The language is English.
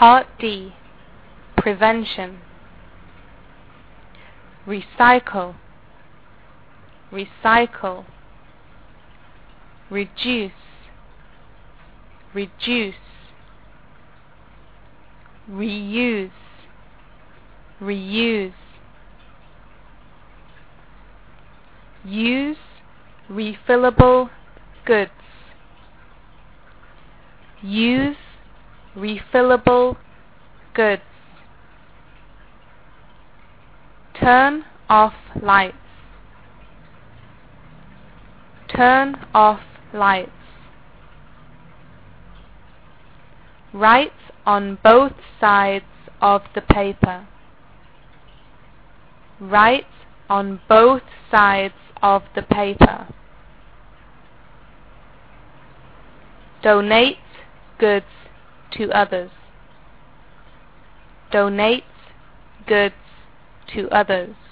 Part D. Prevention. Recycle, recycle. Reduce, reduce. Reuse, reuse. Use refillable goods. Use refillable goods. Turn off lights. Turn off lights. Write on both sides of the paper. Write on both sides of the paper. Donate goods to others. Donate goods to others.